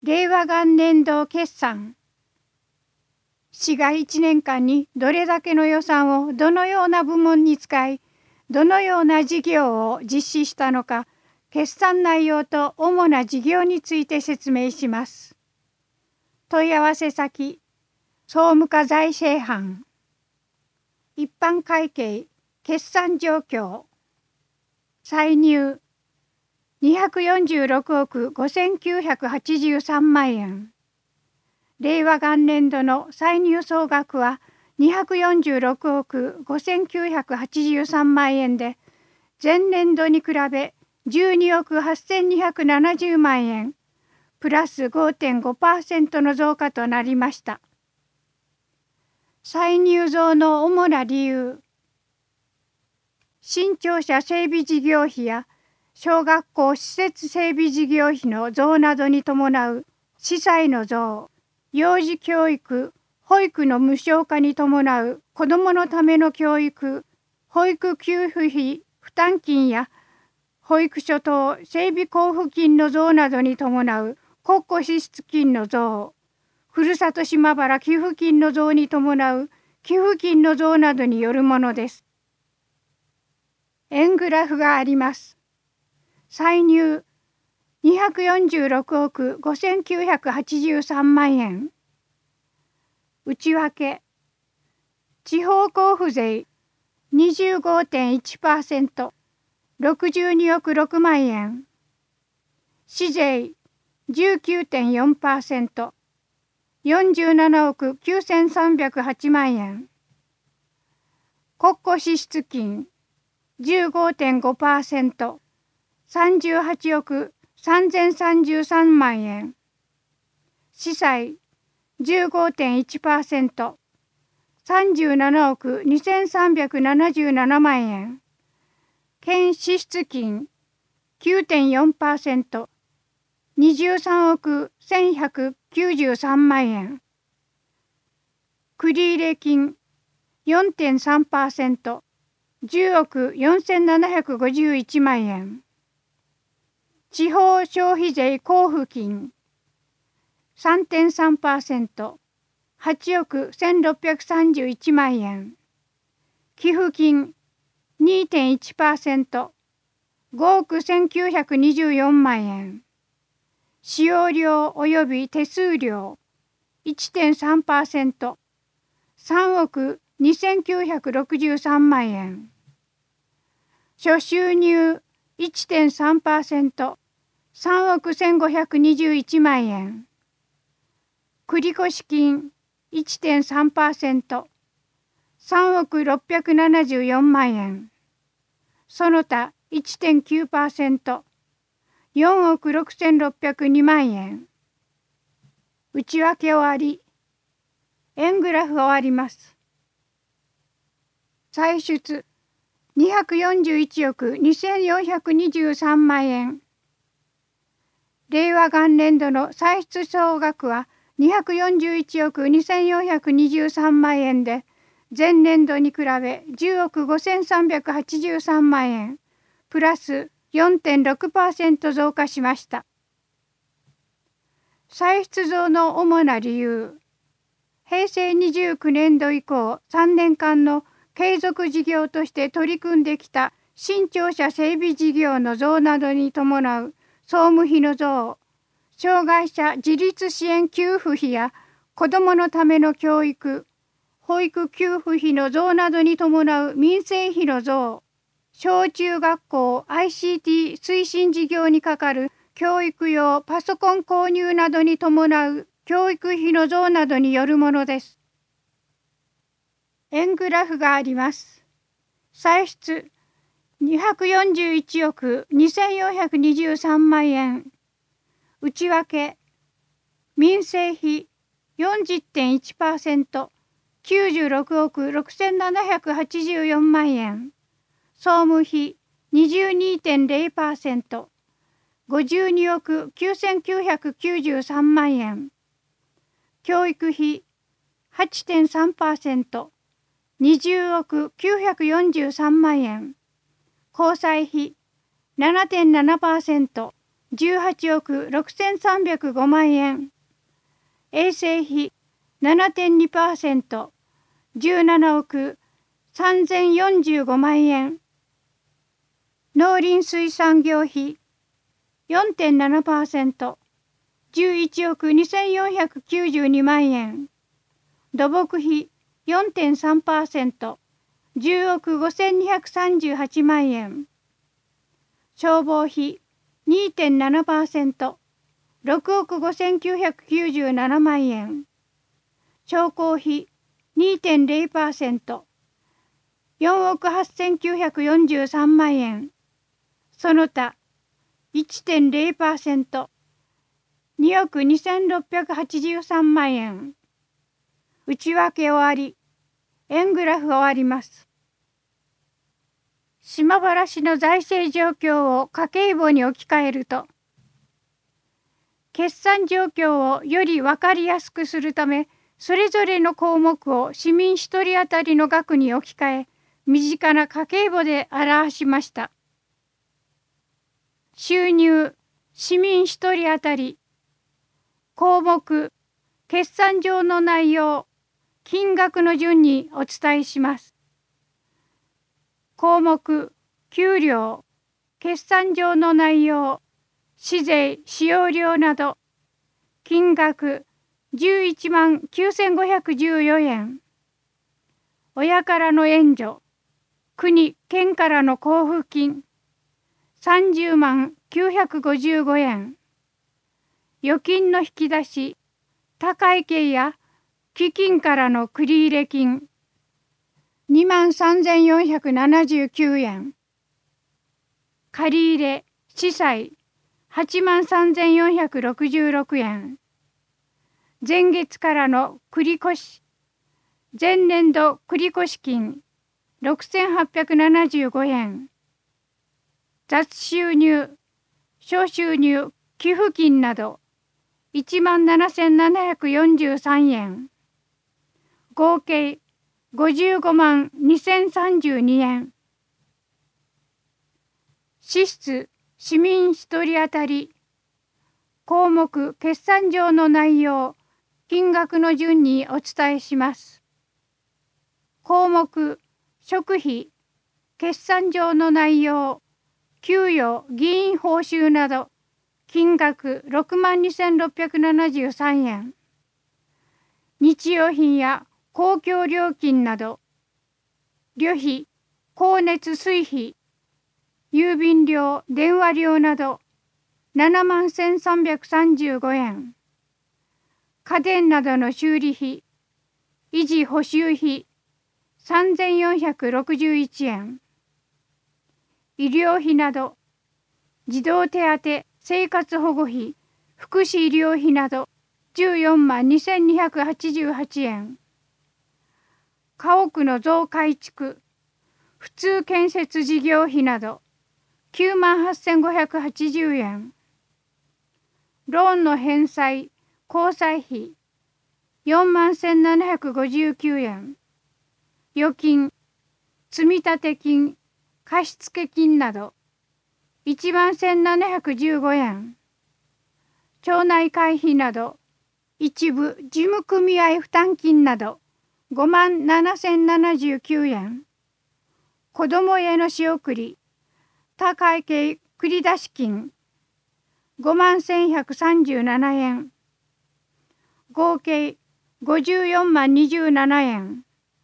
令和元年度決算。市が1年間にどれだけの予算をどのような部門に使い、どのような事業を実施したのか、決算内容と主な事業について説明します。問い合わせ先、総務課財政班。一般会計、決算状況。歳入、246億5983万円。令和元年度の歳入総額は246億5983万円で、前年度に比べ12億8270万円、プラス 5.5% の増加となりました。歳入増の主な理由。新庁舎整備事業費や小学校施設整備事業費の増などに伴う司祭の増、幼児教育・保育の無償化に伴う子どものための教育・保育給付費負担金や保育所等整備交付金の増などに伴う国庫支出金の増、ふるさと島原寄付金の増に伴う寄付金の増などによるものです。円グラフがあります。歳入246億5983万円。内訳。地方交付税 25.1%、62億6万円。市税 19.4%、47億9308万円。国庫支出金 15.5%、38億3033万円。司祭 15.1%、37億2377万円。県支出金 9.4%、23億1193万円。繰入金 4.3%、10億4751万円。地方消費税交付金 3.3%、8億1631万円。寄付金 2.1%、5億1924万円。使用料及び手数料 1.3%、3億2963万円。諸収入 1.3%、3億1521万円。繰越金 1.3%、3億674万円。その他 1.9%、4億6602万円。内訳終わり。円グラフ終わります。歳出241億2423万円。令和元年度の歳出総額は241億2423万円で、前年度に比べ10億5383万円、プラス 4.6% 増加しました。歳出増の主な理由。平成29年度以降3年間の継続事業として取り組んできた新庁舎整備事業の増などに伴う総務費の増、障害者自立支援給付費や子どものための教育、保育給付費の増などに伴う民生費の増、小中学校 ICT 推進事業にかかる教育用パソコン購入などに伴う教育費の増などによるものです。円グラフがあります。歳出241億2423万円。内訳。民生費 40.1%、96億6784万円。総務費 22.0%、52億9993万円。教育費 8.3%、20億943万円。交際費 7.7%、 18億6305万円。衛生費 7.2%、17億3045万円。農林水産業費 4.7%、11億2492万円。土木費 4.3%、10億5238万円。消防費 2.7%、6億5997万円。商工費 2.0%、4億8943万円。その他 1.0%、2億2683万円。内訳終わり。円グラフ終わります。島原市の財政状況を家計簿に置き換えると、決算状況をより分かりやすくするため、それぞれの項目を市民一人当たりの額に置き換え、身近な家計簿で表しました。収入、市民一人当たり。項目、決算上の内容、金額の順にお伝えします。項目、給料、決算上の内容、市税使用料など、金額11万9514円。親からの援助、国・県からの交付金、30万955円。預金の引き出し、他会計や基金からの繰入金、2万3479円。借入、司債、8万3466円。前月からの繰越、前年度繰越金、6875円。雑収入、小収入、寄付金など、1万7743円。合計55万2032円。支出、市民一人当たり。項目、決算上の内容、金額の順にお伝えします。項目、食費、決算上の内容、給与、議員報酬など、金額6万2673円。日用品や公共料金など、旅費、光熱水費、郵便料、電話料など、7万1335円。家電などの修理費、維持補修費、3461円。医療費など、児童手当、生活保護費、福祉医療費など、14万2288円。家屋の増改築、普通建設事業費など、9万8580円。ローンの返済、交際費、4万1759円。預金、積立金、貸付金など、1万1715円。町内会費など、一部事務組合負担金など、5万7079円。子どもへの仕送り、他会計繰出金、5万1137円。合計54万27円。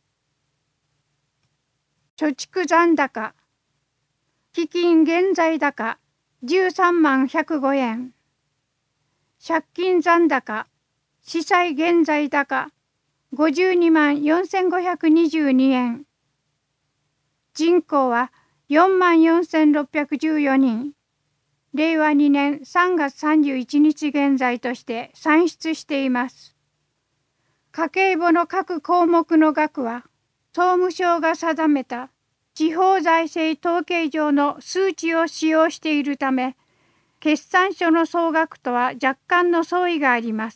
貯蓄残高、基金現在高13万105円。借金残高、資産現在高52万4522円。人口は4万4614人。令和2年3月31日現在として算出しています。家計簿の各項目の額は、総務省が定めた地方財政統計上の数値を使用しているため、決算書の総額とは若干の相違があります。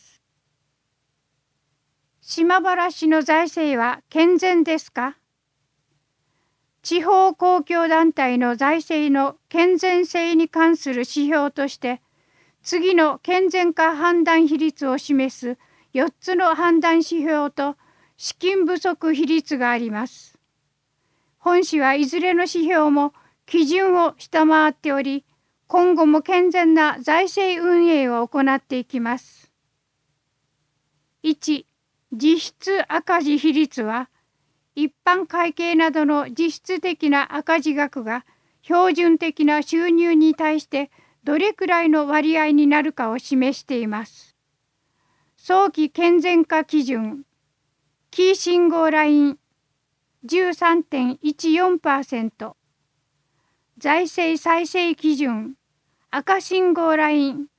島原市の財政は健全ですか？地方公共団体の財政の健全性に関する指標として、 次の健全化判断比率を示す4つの判断指標と資金不足比率があります。本市はいずれの指標も基準を下回っており、今後も健全な財政運営を行っていきます。1、実質赤字比率は、一般会計などの実質的な赤字額が標準的な収入に対してどれくらいの割合になるかを示しています。早期健全化基準、キー信号ライン 13.14%、財政再生基準、赤信号ライン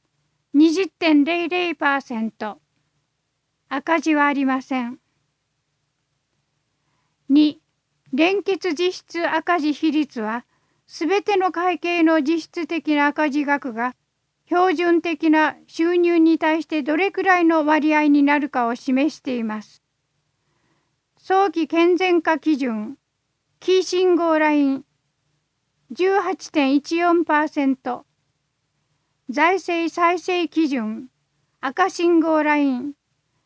20.00%、赤字はありません。2、連結実質赤字比率は、すべての会計の実質的な赤字額が標準的な収入に対してどれくらいの割合になるかを示しています。早期健全化基準、キー信号ライン 18.14%、財政再生基準、赤信号ライン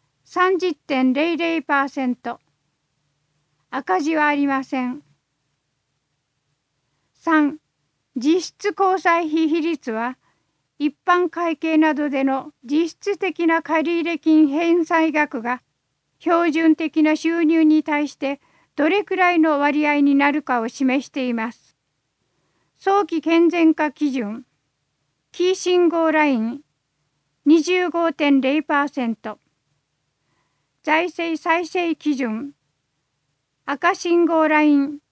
30.00%、赤字はありません。3、実質交際費比率は、一般会計などでの実質的な借入金返済額が標準的な収入に対してどれくらいの割合になるかを示しています。早期健全化基準、キー信号ライン 25.0%、財政再生基準、赤信号ライン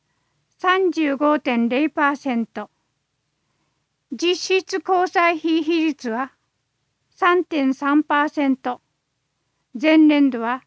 35.0%、実質交際費比率は 3.3%、前年度は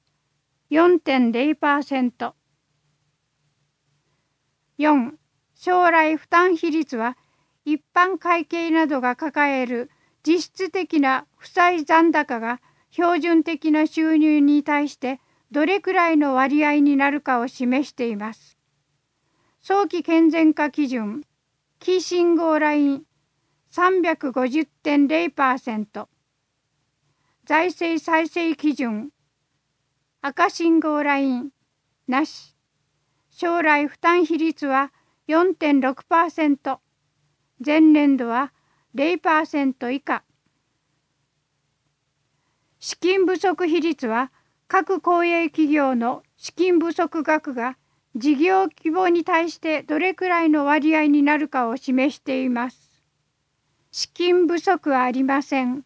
4.0%。4、将来負担比率は一般会計などが抱える実質的な負債残高が標準的な収入に対してどれくらいの割合になるかを示しています。早期健全化基準、キー信号ライン 350.0%、財政再生基準、赤信号ライン、なし、将来負担比率は 4.6%、前年度は 0% 以下。資金不足比率は、各公営企業の資金不足額が事業規模に対してどれくらいの割合になるかを示しています。資金不足はありません。